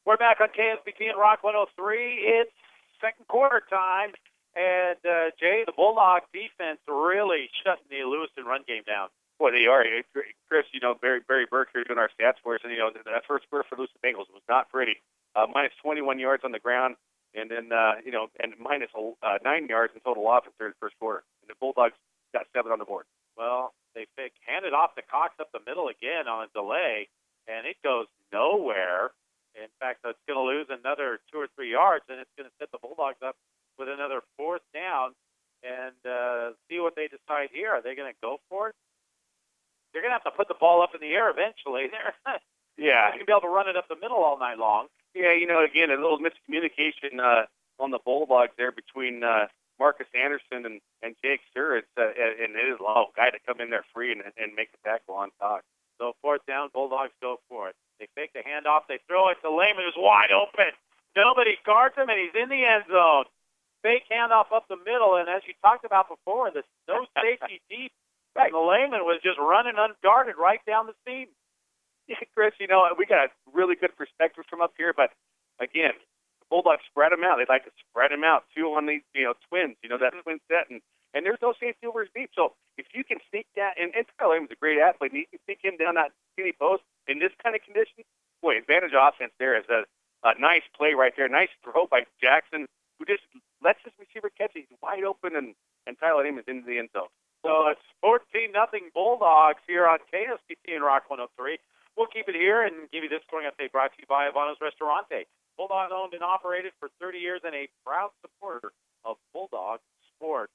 We're back on KSBT and Rock 103. It's second quarter time, and Jay, the Bulldog defense really shutting the Lewiston run game down. Boy, they are. Chris, Barry Burke here doing our stats for us, and, that first quarter for Lewiston Bengals was not pretty. Minus 21 yards on the ground, and then, and minus 9 yards in total offense during the first quarter. And the Bulldogs got 7 on the board. Well, they handed off to Cox up the middle again on a delay, and it goes nowhere. In fact, it's going to lose another 2 or 3 yards, and it's going to set the Bulldogs up with another fourth down. And see what they decide here. Are they going to go for it? They're going to have to put the ball up in the air eventually. Yeah. They're going to be able to run it up the middle all night long. Yeah, again, a little miscommunication on the Bulldogs there between Marcus Anderson and Jake Sturr. And it is a guy to come in there free and make the tackle on top. So fourth down, Bulldogs go for it. They fake the handoff. They throw it to Lehman, who's wide open. Nobody guards him, and he's in the end zone. Fake handoff up the middle, and as you talked about before, the no safety deep. Right. And Lehman was just running unguarded right down the seam. Yeah, Chris, we got a really good perspective from up here, but again, the Bulldogs spread them out. They like to spread them out, too, on these, twins, that twin set, and there's no safety over his deep. So if you can sneak that, and Tyler Lehman's a great athlete, and you can sneak him down that skinny post in this kind of condition, boy, advantage offense there is a nice play right there. Nice throw by Jackson, who just lets his receiver catch it. He's wide open, and Tyler Lehman's into the end zone. So it's 14-0 Bulldogs here on KSBT and Rock 103. We'll keep it here and give you this scoring update brought to you by Ivano's Restaurante. Bulldog owned and operated for 30 years and a proud supporter of Bulldog sports.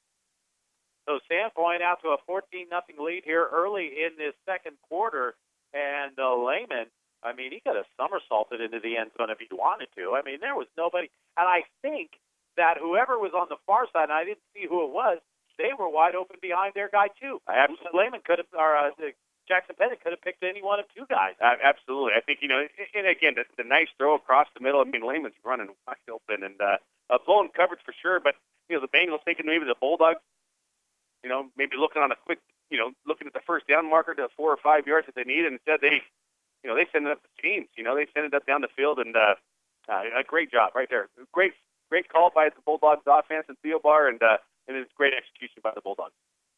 So Sandpoint out to a 14-0 lead here early in this second quarter. And Lehman, he could have somersaulted into the end zone if he wanted to. There was nobody. And I think that whoever was on the far side, and I didn't see who it was, they were wide open behind their guy, too. Lehman could have, or Jackson Pettit could have picked any one of two guys. Absolutely. I think, and again, the nice throw across the middle. Lehman's running wide open and blown coverage for sure. But, the Bengals thinking maybe the Bulldogs, maybe looking on a quick, looking at the first down marker to 4 or 5 yards that they need. And instead they send it up the seams. They send it up down the field. And a great job right there. Great call by the Bulldogs offense and Theo Bar. And it's great execution by the Bulldogs.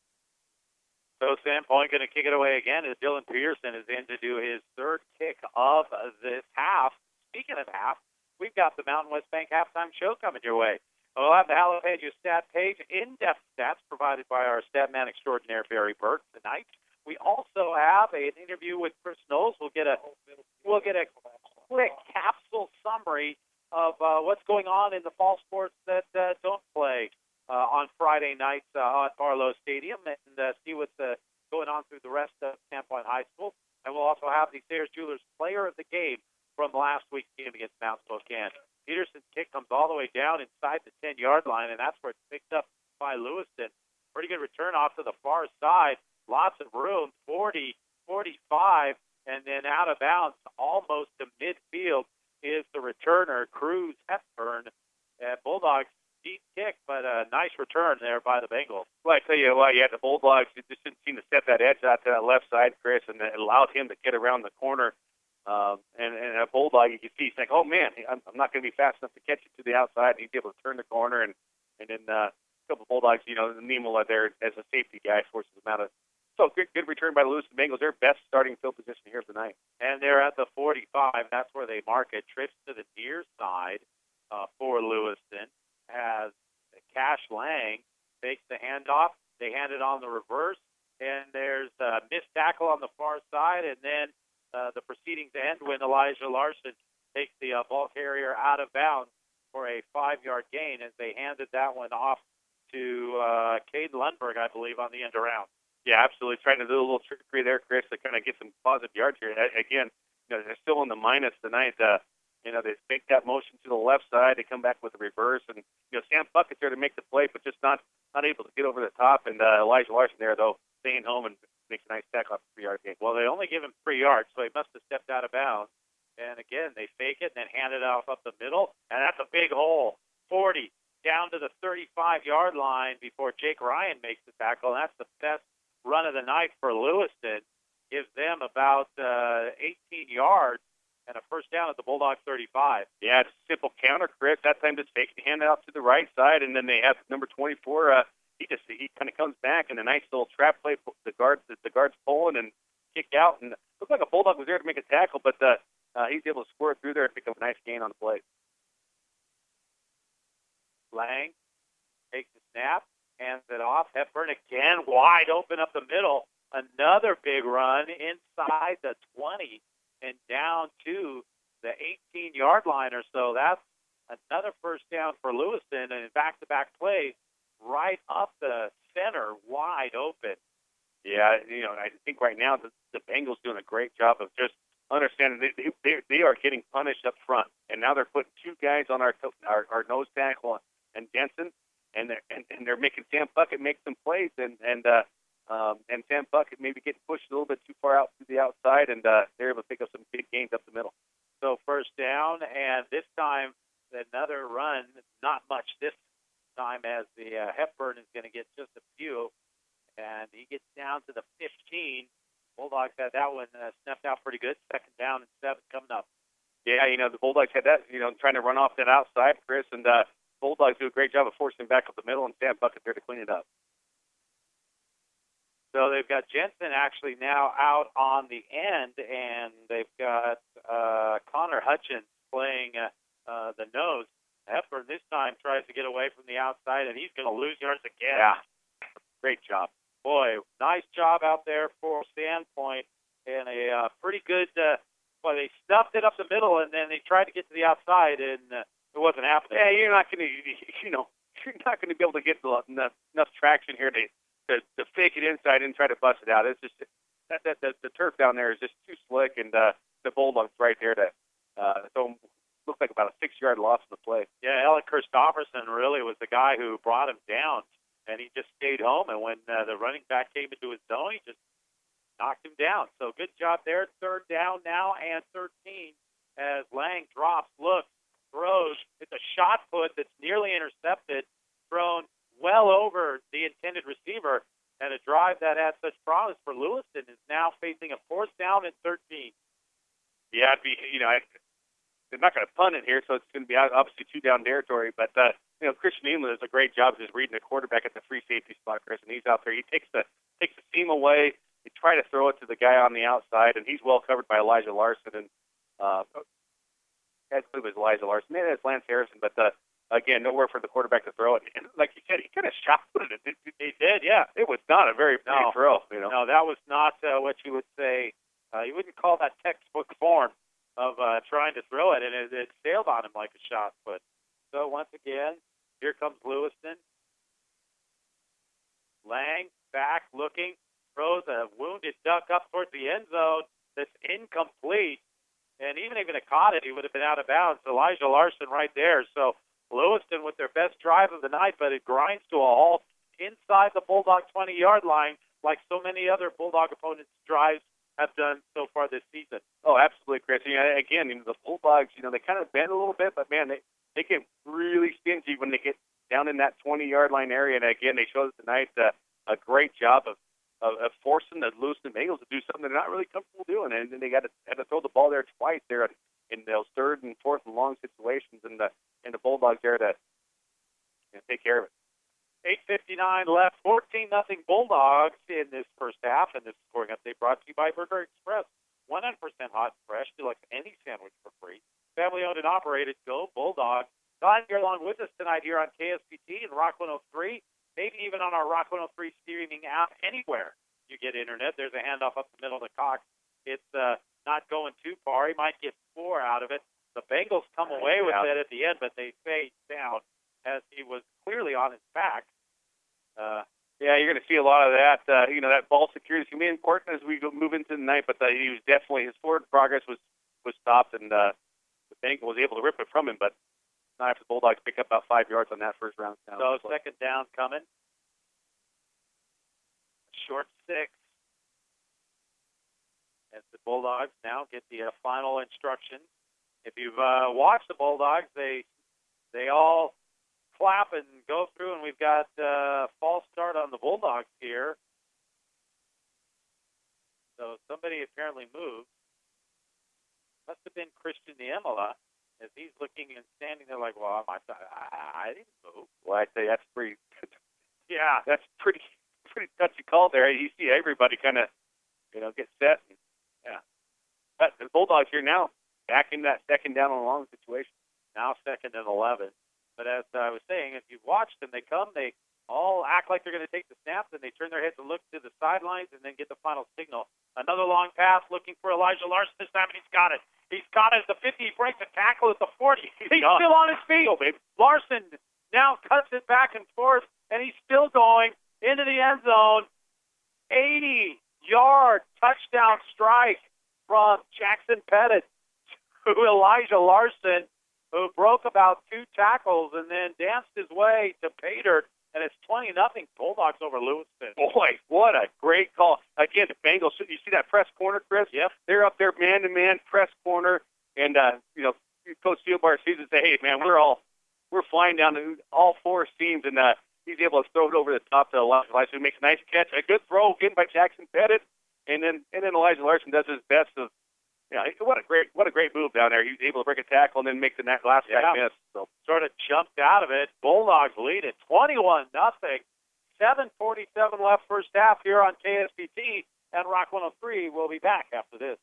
So Sandpoint going to kick it away again as Dylan Pearson is in to do his third kick of this half. Speaking of half, we've got the Mountain West Bank halftime show coming your way. We'll have the Jalapeno stat page, in-depth stats provided by our stat man extraordinaire, Barry Burke, tonight. We also have an interview with Chris Knowles. We'll get a quick capsule summary of what's going on in the fall sports that don't play on Friday nights at Barlow Stadium and see what's going on through the rest of Sandpoint High School. And we'll also have the Sayers Jewelers player of the game from last week's game against Mount Spokane. Peterson's kick comes all the way down inside the 10-yard line, and that's where it's picked up by Lewiston. Pretty good return off to the far side. Lots of room, 40, 45, and then out of bounds almost to midfield is the returner, Cruz Hepburn. Bulldogs deep kick, but a nice return there by the Bengals. Well, I tell you what, the Bulldogs just didn't seem to set that edge out to that left side, Chris, and it allowed him to get around the corner. And a Bulldog, you can see, he's like, oh, man, I'm not going to be fast enough to catch it to the outside. And he's able to turn the corner, and then a couple of Bulldogs, Nemo there as a safety guy forces him out of. So good return by the Lewiston Bengals. Their best starting field position here tonight. And they're at the 45. That's where they mark it. Trips to the near side for Lewiston as Cash Lang takes the handoff. They hand it on the reverse, and there's a missed tackle on the far side, and then the proceedings end when Elijah Larson takes the ball carrier out of bounds for a 5-yard gain as they handed that one off to Caden Lundberg, I believe, on the end around. Yeah, absolutely. Trying to do a little trickery there, Chris, to kind of get some positive yards here. Again, they're still in the minus tonight. They make that motion to the left side. They come back with a reverse. And, Sam Bucket's there to make the play, but just not able to get over the top. And Elijah Larson there, though, staying home and makes a nice tackle off the 3-yard gain. Well, they only give him 3 yards, so he must have stepped out of bounds. And, again, they fake it and then hand it off up the middle. And that's a big hole. 40 down to the 35-yard line before Jake Ryan makes the tackle. And that's the best run of the night for Lewiston. Gives them about 18 yards and a first down at the Bulldogs 35. Yeah, it's a simple counter, Chris. That time just fake the hand out to the right side, and then they have number 24. He kind of comes back and a nice little trap play. The guards pulling and kick out, and looked like a Bulldog was there to make a tackle, but he's able to score it through there and pick up a nice gain on the play. Lang takes the snap, hands it off. Hepburn again wide open up the middle. Another big run inside the 20 and down to the 18-yard line or so. That's another first down for Lewiston, and in back-to-back plays, right up the center, wide open. Yeah, I think right now the Bengals doing a great job of just understanding they are getting punished up front, and now they're putting two guys on our nose tackle and Jensen, and they're making Sam Puckett make some plays, and Sam Puckett maybe getting pushed a little bit too far out to the outside, and they're able to pick up some big gains up the middle. So first down, and this time another run, not much this time as the Hepburn is going to get just a few, and he gets down to the 15. Bulldogs had that one snuffed out pretty good. Second down and 7 coming up. Yeah, the Bulldogs had that, trying to run off that outside, Chris, and Bulldogs do a great job of forcing back up the middle, and Sam Puckett there to clean it up. So they've got Jensen actually now out on the end, and they've got Connor Hutchins playing the nose. Hepburn this time tries to get away from the outside, and he's going to lose yards again. Yeah, great job. Boy, nice job out there for Sandpoint, and a pretty good, they stuffed it up the middle, and then they tried to get to the outside, and it wasn't happening. Yeah, you're not going to, you're not going to be able to get enough traction here to fake it inside and try to bust it out. It's just the turf down there is just too slick, and the Bulldogs right there to so looked like about a 6-yard loss in the play. Yeah, Alec Christopherson really was the guy who brought him down, and he just stayed home. And when the running back came into his zone, he just knocked him down. So good job there. Third down now and 13 as Lang drops, looks, throws. It's a shot put that's nearly intercepted, thrown well over the intended receiver, and a drive that had such promise for Lewiston is now facing a fourth down and 13. Yeah, they're not going to punt it here, so it's going to be obviously 2-down territory. But Christian England does a great job just reading the quarterback at the free safety spot, Chris, and he's out there. He takes the seam away. He try to throw it to the guy on the outside, and he's well covered by Elijah Larson. And I believe it was Elijah Larson. Maybe it's Lance Harrison, but again, nowhere for the quarterback to throw it. And like you said, he kind of shot-put it. He did, yeah. It was not a very pretty throw. No, that was not what you would say. You wouldn't call that textbook form of trying to throw it, and it sailed on him like a shot put. So once again, here comes Lewiston. Lang back looking, throws a wounded duck up towards the end zone that's incomplete. And even if it caught it, he would have been out of bounds. Elijah Larson right there. So Lewiston with their best drive of the night, but it grinds to a halt inside the Bulldog 20-yard line like so many other Bulldog opponents' drives have done so far this season. Oh, absolutely, Chris. Again, the Bulldogs, they kind of bend a little bit, but, man, they get really stingy when they get down in that 20-yard line area. And, again, they showed tonight a great job of forcing the Lewiston Bengals to do something they're not really comfortable doing. And then they had to throw the ball there twice there in those third and fourth and long situations, and the Bulldogs there to take care of it. 8:59 left, 14-0 Bulldogs in this first half, and this scoring update brought to you by Burger Express. 100% hot and fresh, deluxe any sandwich for free. Family owned and operated. Go Bulldogs. Glad you're along with us tonight here on KSPT and Rock 103, maybe even on our Rock 103 streaming app. Anywhere you get internet, there's a handoff up the middle of the Cox. It's not going too far. He might get 4 out of it. The Bengals come away with it at the end, but they fade down as he was clearly on his back. Yeah, you're going to see a lot of that. That ball security is going to be important as we move into the night, but he was definitely, his forward progress was stopped, and the Bengal was able to rip it from him, but not after the Bulldogs pick up about 5 yards on that first round. So second down coming. Short 6. As the Bulldogs now get the final instructions. If you've watched the Bulldogs, they all clap and go through, and we've got a false start on the Bulldogs here. So somebody apparently moved. Must have been Christian Niemela, as he's looking and standing there like, well, I didn't move. Well, I'd say that's pretty. Yeah. That's pretty touchy call there. You see everybody kind of, get set. And, yeah. But the Bulldogs here now back in that second down and long situation. Now 2nd and 11. But as I was saying, if you've watched them, they all act like they're going to take the snap, then they turn their heads and look to the sidelines and then get the final signal. Another long pass looking for Elijah Larson this time, and he's got it. He's got it at the 50. He breaks a tackle at the 40. He's still on his feet. Oh, baby. Larson now cuts it back and forth, and he's still going into the end zone. 80-yard touchdown strike from Jackson Pettit to Elijah Larson, who broke about 2 tackles and then danced his way to pay dirt. And it's 20-0 Bulldogs over Lewiston. Boy, what a great call. Again, the Bengals, you see that press corner, Chris? Yep. They're up there man-to-man press corner. And, Coach Steelbar sees and say, hey, man, we're flying down to all 4 seams. And he's able to throw it over the top to Elijah Larson, who makes a nice catch. A good throw again by Jackson Pettit. And then Elijah Larson does his best of, what a great move down there. He was able to break a tackle and then make the last guy miss. So sort of jumped out of it. Bulldogs lead it 21-0. 7:47 left first half here on KSPT, and Rock 103 will be back after this.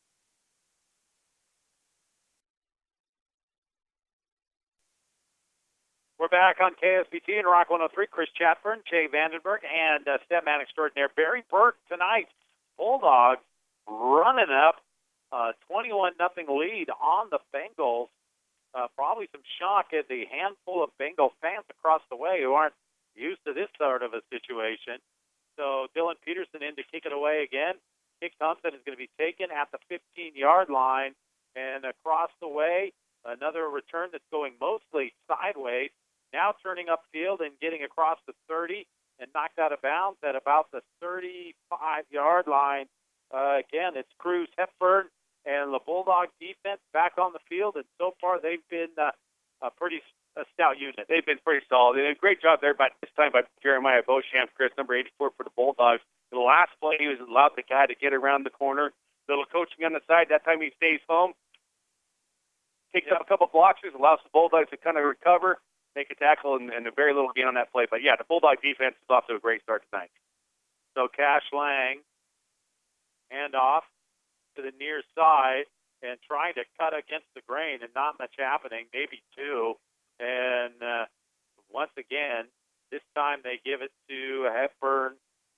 We're back on KSPT and Rock 103. Chris Chatburn, Jay Vandenberg, and Stepman extraordinaire Barry Burke tonight. Bulldogs running up 21-0 lead on the Bengals. Probably some shock at the handful of Bengal fans across the way who aren't used to this sort of a situation. So Dylan Peterson in to kick it away again. Nick Thompson is going to be taken at the 15-yard line. And across the way, another return that's going mostly sideways. Now turning upfield and getting across the 30 and knocked out of bounds at about the 35-yard line. Again, it's Cruz Hepburn and the Bulldog defense back on the field, and so far they've been a pretty stout unit. They've been pretty solid. They did a great job there this time by Jeremiah Beauchamp, Chris, number 84 for the Bulldogs. The last play, he was allowed the guy to get around the corner. Little coaching on the side. That time he stays home. Takes up a couple blockers, allows the Bulldogs to kind of recover, make a tackle, and a very little gain on that play. But, yeah, the Bulldog defense is off to a great start tonight. So Cash Lang, handoff to the near side and trying to cut against the grain and not much happening, maybe 2. And once again, this time they give it to Hepburn.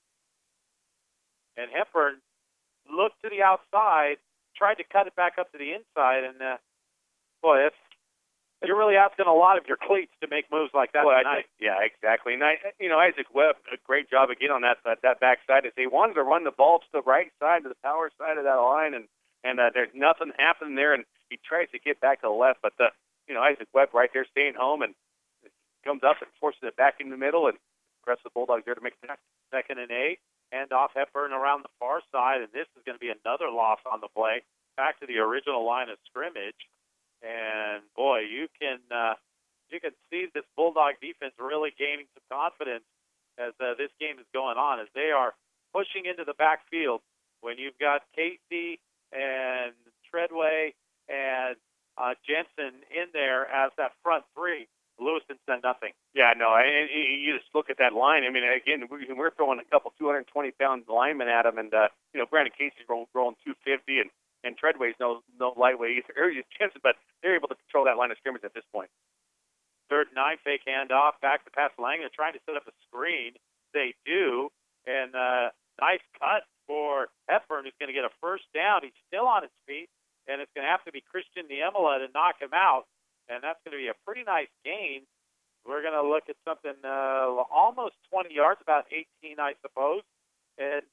And Hepburn looked to the outside, tried to cut it back up to the inside, and boy, you're really asking a lot of your cleats to make moves like that tonight. Yeah, exactly. And Isaac Webb, a great job again on that backside. As they wanted to run the ball to the right side, to the power side of that line, and there's nothing happening there, and he tries to get back to the left, but Isaac Webb right there staying home and comes up and forces it back in the middle, and press the Bulldogs there to make the 2nd and 8. Hand off Hepburn around the far side, and this is going to be another loss on the play. Back to the original line of scrimmage. And boy, you can see this Bulldog defense really gaining some confidence as this game is going on, as they are pushing into the backfield. When you've got Casey and Treadway and Jensen in there as that front 3, Lewiston's done nothing. Yeah, no, and you just look at that line. I mean, again, we're throwing a couple 220-pound linemen at them, and Brandon Casey's rolling 250, and Treadway's no lightweight either. Or Jensen, but they're able to control that line of scrimmage at this point. 3rd and 9, fake handoff, back to pass Langland, trying to set up a screen. They do, and nice cut for Hepburn, who's going to get a first down. He's still on his feet, and it's going to have to be Christian Niemela to knock him out, and that's going to be a pretty nice gain. We're going to look at something almost 20 yards, about 18, I suppose, and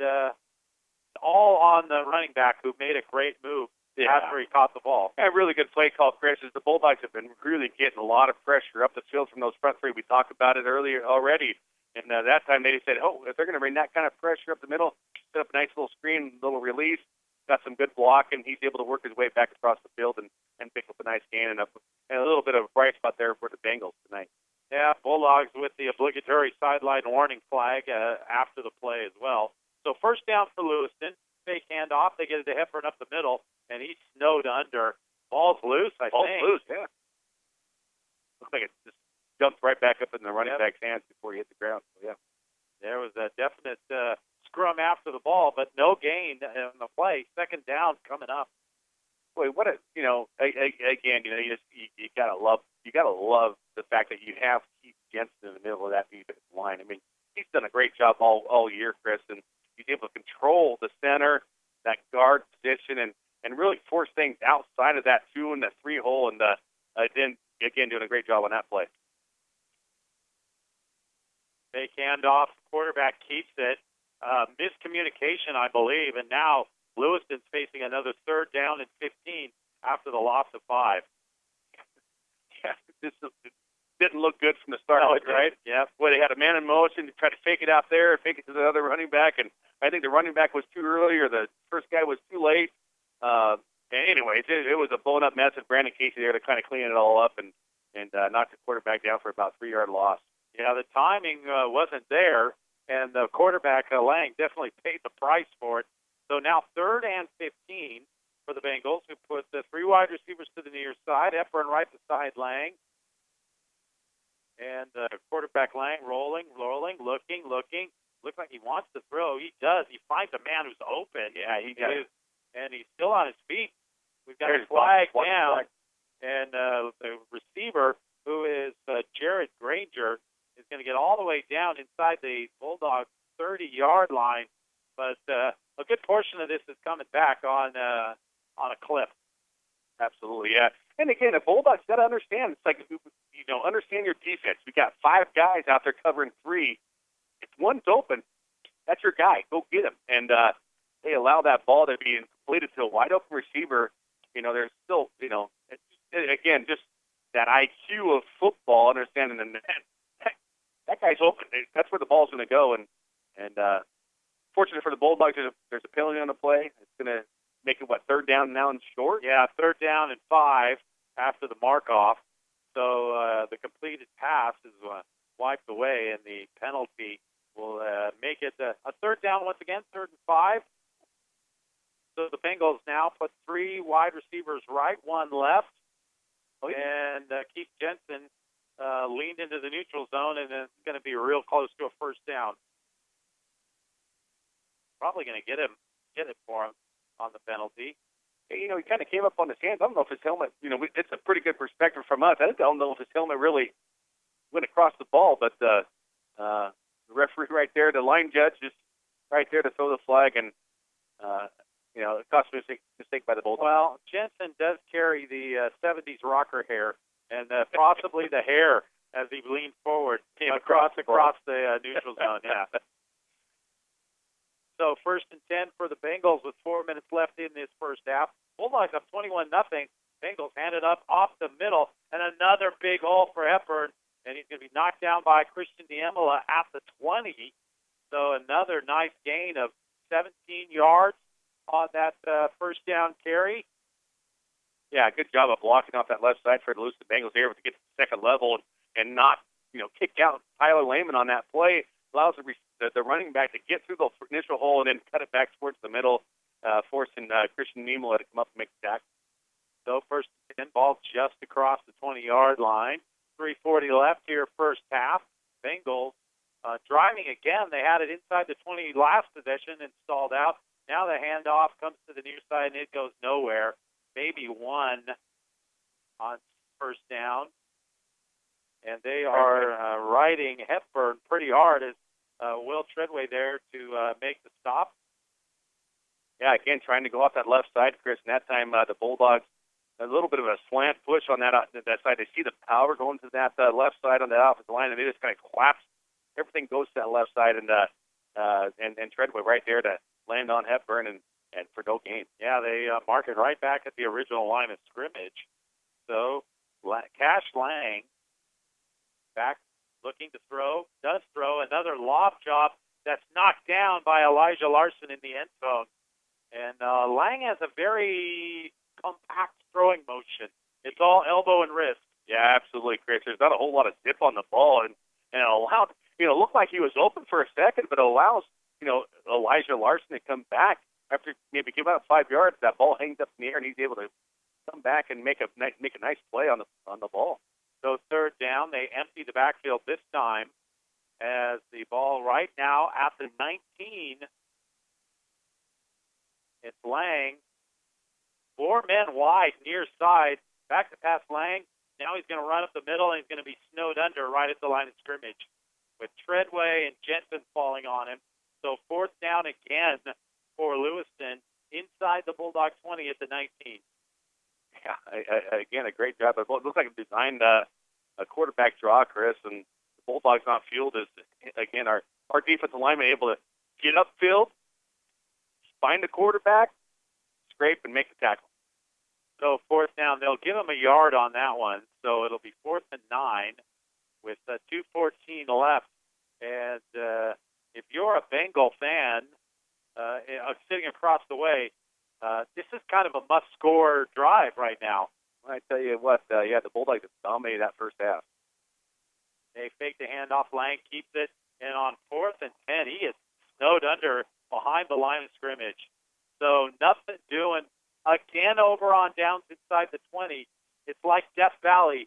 all on the running back who made a great move after he caught the ball. Yeah, really good play call, Chris, as the Bulldogs have been really getting a lot of pressure up the field from those front 3. We talked about it earlier already. And that time they said, if they're going to bring that kind of pressure up the middle, set up a nice little screen, little release, got some good block, and he's able to work his way back across the field and pick up a nice gain and a little bit of a bright spot there for the Bengals tonight. Yeah, Bulldogs with the obligatory sideline warning flag after the play as well. So first down for Lewiston. Fake handoff. They get it to Hepburn up the middle, and he's snowed under. I False think. loose, yeah. Looks like it just jumped right back up in the running back's hands before he hit the ground. So, yeah. There was a definite scrum after the ball, but no gain in the play. Second down coming up. Boy, what a again, you gotta love the fact that you have Keith Jensen in the middle of that defensive line. I mean, he's done a great job all year, Chris, and he's able to control the center, that guard position, and really force things outside of that 2 and the 3 hole, and then again doing a great job on that play. Fake handoff, quarterback keeps it. Miscommunication, I believe, and now Lewiston's facing another third down and 15 after the loss of 5. Yeah, this didn't look good from the start, right? Yeah. Well, they had a man in motion to try to fake it out there, fake it to the other running back, and I think the running back was too early or the first guy was too late. Anyways, it was a blown-up mess, and Brandon Casey there to kind of clean it all up and knock the quarterback down for about 3-yard loss. Yeah, the timing wasn't there, and the quarterback, Lang, definitely paid the price for it. So now 3rd and 15 for the Bengals, who put the 3 wide receivers to the near side, Hepburn right beside Lang. And quarterback Lang rolling, looking. Looks like he wants to throw. He does. He finds a man who's open. Yeah, he does. And he's still on his feet. We've got a flag down. Flag. And the receiver, who is Jared Granger, is going to get all the way down inside the Bulldogs' 30-yard line. But a good portion of this is coming back on a cliff. Absolutely, yeah. And again, the Bulldogs got to understand. It's like, understand your defense. We got 5 guys out there covering 3. If one's open, that's your guy. Go get him. And they allow that ball to be completed to a wide open receiver. There's still, again, just that IQ of football, understanding that guy's open. That's where the ball's going to go. And fortunately for the Bulldogs, there's a penalty on the play. It's going to make it, 3rd down now and short? Yeah, 3rd down and 5 after the mark-off. So the completed pass is wiped away, and the penalty will make it a 3rd down once again, 3rd and 5. So the Bengals now put 3 wide receivers right, 1 left. And Keith Jensen leaned into the neutral zone, and it's going to be real close to a 1st down. Probably going to get it for him on the penalty. He kind of came up on his hands. I don't know if his helmet, it's a pretty good perspective from us. I don't know if his helmet really went across the ball, but the referee right there, the line judge, just right there to throw the flag, and it cost me a mistake by the Bulldogs. Well, Jensen does carry the 70s rocker hair, and possibly the hair as he leaned forward across the neutral zone. Yeah. So 1st and 10 for the Bengals with 4 minutes left in this first half. Bulldogs up 21-0. Bengals handed up off the middle, and another big hole for Hepburn, and he's going to be knocked down by Christian Diemela at the 20. So another nice gain of 17 yards on that 1st down carry. Yeah, good job of blocking off that left side for the Lewiston Bengals here to get to the 2nd level and not, kick out Tyler Lehman on that play. Allows the running back to get through the initial hole and then cut it back towards the middle, forcing Christian Diemela to come up and make the tackle. So 1st and 10, ball just across the 20-yard line. 3:40 left here, first half. Bengals driving again. They had it inside the 20 last possession and stalled out. Now the handoff comes to the near side, and it goes nowhere. Maybe 1 on 1st down. And they are riding Hepburn pretty hard as Will Treadway there to make the stop. Yeah, again, trying to go off that left side, Chris, and that time the Bulldogs, a little bit of a slant push on that side. They see the power going to that left side on the offensive line, and they just kind of collapse. Everything goes to that left side, and Treadway right there to land on Hepburn and for no gain. Yeah, they mark it right back at the original line of scrimmage. So Cash Lang back looking to throw, does throw another lob job that's knocked down by Elijah Larson in the end zone. And Lang has a very compact throwing motion. It's all elbow and wrist. Yeah, absolutely, Chris. There's not a whole lot of zip on the ball, and it allowed, looked like he was open for a second, but it allows, Elijah Larson to come back after maybe give out 5 yards. That ball hangs up in the air, and he's able to come back and make a nice play on the ball. So third down, they empty the backfield this time as the ball right now at the 19. It's Lang. 4 men wide, near side. Back to pass Lang. Now he's going to run up the middle, and he's going to be snowed under right at the line of scrimmage with Treadway and Jensen falling on him. So fourth down again for Lewiston inside the Bulldog 20 at the 19. Yeah, again, a great job. It looks like a designed a quarterback draw, Chris, and the Bulldogs on field is, again, our defensive lineman able to get upfield, find the quarterback, scrape, and make the tackle. So fourth down, they'll give him a yard on that one. So it'll be 4th and 9 with 2:14 left. And if you're a Bengal fan sitting across the way, this is kind of a must-score drive right now. I tell you what, the Bulldogs have dominated that first half. They fake the handoff. Lang keeps it, and on 4th and 10, he is snowed under behind the line of scrimmage. So nothing doing. Again, over on downs inside the 20. It's like Death Valley,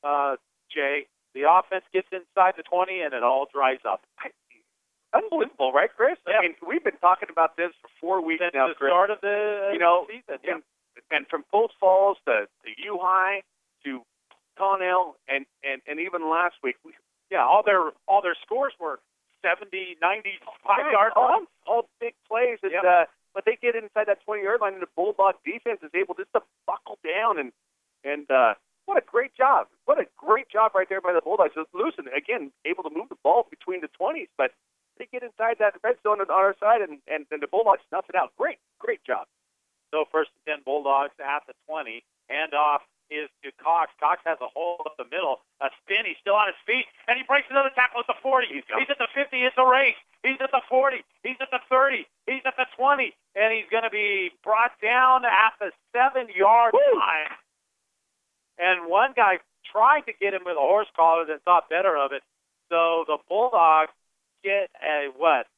Jay. The offense gets inside the 20, and it all dries up. Unbelievable, right, Chris? Yeah. I mean, we've been talking about this for 4 weeks Since now, the Chris. start of the season. Yeah. And from Post Falls to U-High to Connell and even last week, all their scores were 70, 95-yard runs. All big plays. And, Yep. But they get inside that 20-yard line, and the Bulldog defense is able just to buckle down. And what a great job. What a great job right there by the Bulldogs. Lewiston, again, able to move the ball between the 20s, but they get inside that red zone on our side, and the Bulldogs snuff it out. Great job. So 1st and 10 Bulldogs at the 20. Handoff is to Cox. Cox has a hole up the middle. A spin. He's still on his feet, and he breaks another tackle at the 40. He's at the 50. It's a race. He's at the 40. He's at the 30. He's at the 20, and he's going to be brought down at the 7-yard line. And one guy tried to get him with a horse collar and thought better of it. So the Bulldogs get a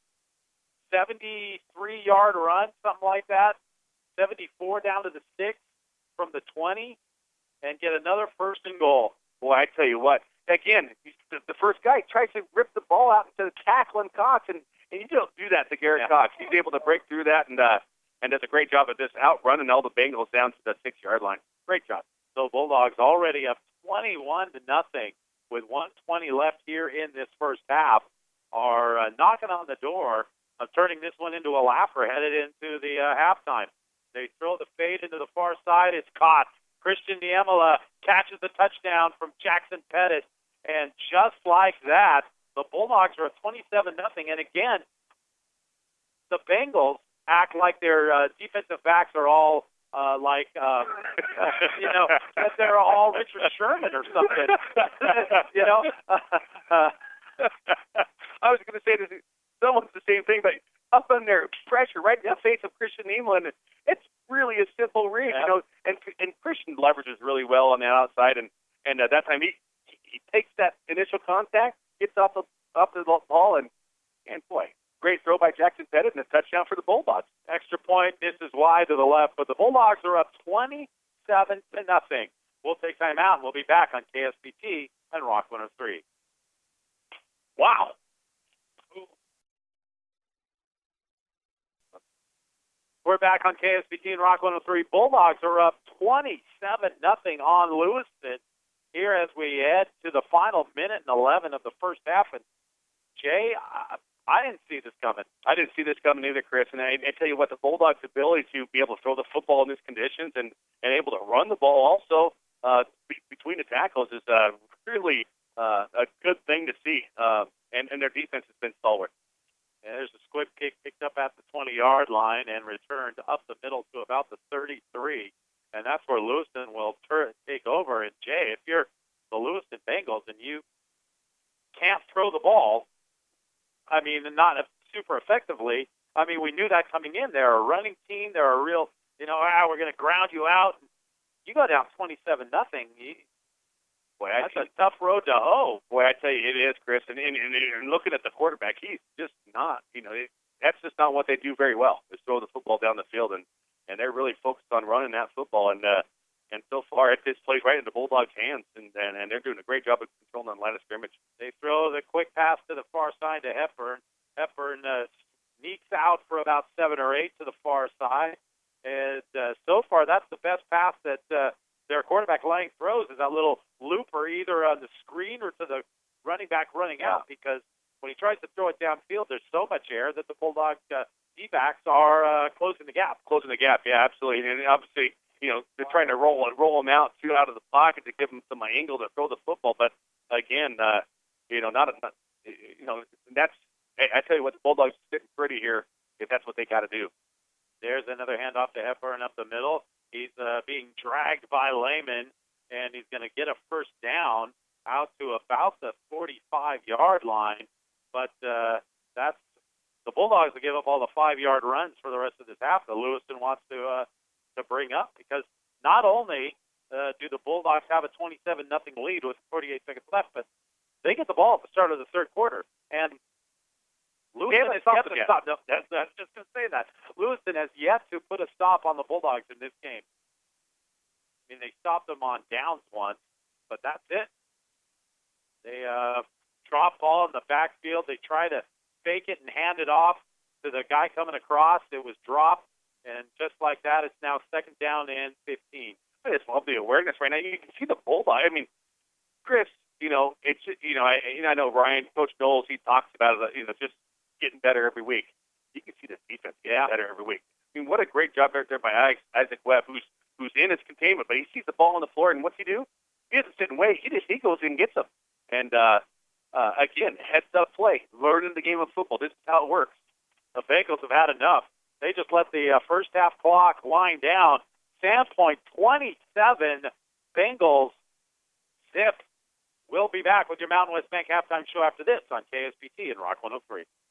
73-yard run, something like that. 74 down to the 6 from the 20, and get another 1st and goal. Boy, I tell you what, again, the first guy tries to rip the ball out instead of tackling Cox, and you don't do that to Garrett Cox. He's able to break through that and does a great job of this outrunning all the Bengals down to the 6-yard line. Great job. So Bulldogs already up 21-0 with 1:20 left here in this first half are knocking on the door of turning this one into a laugher headed into the halftime. They throw the fade into the far side. It's caught. Christian Niemela catches the touchdown from Jackson Pettit. And just like that, the Bulldogs are at 27-0. And again, the Bengals act like their defensive backs are all that they're all Richard Sherman or something. I was going to say this. Someone's the same thing, but up under pressure, right in the face of Christian Niemela, it's really a simple read, and Christian leverages really well on the outside, and that time he takes that initial contact, gets off the ball, and boy, great throw by Jackson Pettit and a touchdown for the Bulldogs. Extra point, this is wide to the left, but the Bulldogs are up 27-0. We'll take time out, and we'll be back on KSPT and Rock 103. Wow. We're back on KSPT and Rock 103. Bulldogs are up 27-0 on Lewiston here as we head to the final minute and 11 of the first half. And Jay, I didn't see this coming. I didn't see this coming either, Chris. And I tell you what, the Bulldogs' ability to be able to throw the football in these conditions and able to run the ball also between the tackles is really a good thing to see. And their defense has been stalwart. And there's a squib kick picked up at the 20-yard line and returned up the middle to about the 33. And that's where Lewiston will take over. And, Jay, if you're the Lewiston Bengals and you can't throw the ball, I mean, not super effectively, I mean, we knew that coming in. They're a running team. They're a real, we're going to ground you out. You go down 27-0. Boy, that's a tough road to hoe. Boy, I tell you, it is, Chris. And looking at the quarterback, he's just not, that's just not what they do very well, is throw the football down the field. And they're really focused on running that football. And And so far, it just plays right into Bulldogs' hands, and they're doing a great job of controlling the line of scrimmage. They throw the quick pass to the far side to Hepburn. Hepburn sneaks out for about 7 or 8 to the far side. And so far, that's the best pass that their quarterback Lang throws, is that little looper either on the screen or to the running back running out, because when he tries to throw it downfield, there's so much air that the Bulldogs D-backs are closing the gap. Closing the gap, yeah, absolutely. And obviously, they're trying to roll them out, shoot out of the pocket to give them some angle to throw the football. But again, that's. I tell you what, the Bulldogs are sitting pretty here if that's what they got to do. There's another handoff to Hepburn up the middle. He's being dragged by Lehman, and he's going to get a first down out to about the 45-yard line. But that's the Bulldogs will give up all the 5-yard runs for the rest of this half that Lewiston wants to bring up, because not only do the Bulldogs have a 27-0 lead with 48 seconds left, but they get the ball at the start of the third quarter. And Lewiston has yet to stop. No, I was just going to say that. Lewiston has yet to put a stop on the Bulldogs in this game. I mean, they stopped them on downs once, but that's it. They drop ball in the backfield. They try to fake it and hand it off to the guy coming across. It was dropped, and just like that, it's now second down and 15. I just love the awareness right now. You can see the Bulldog. I mean, Chris, I know Ryan, Coach Knowles, he talks about it, just getting better every week. You can see the defense getting better every week. I mean, what a great job right there by Isaac Webb, who's in his containment, but he sees the ball on the floor, and what's he do? He doesn't sit and wait. He goes in and gets them. And again, heads-up play, learning the game of football. This is how it works. The Bengals have had enough. They just let the first half clock wind down. Sandpoint 27, Bengals zip. We'll be back with your Mountain West Bank halftime show after this on KSBT and Rock 103.